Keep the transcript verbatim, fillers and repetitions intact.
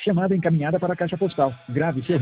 Chamada encaminhada para a caixa postal. Grave seu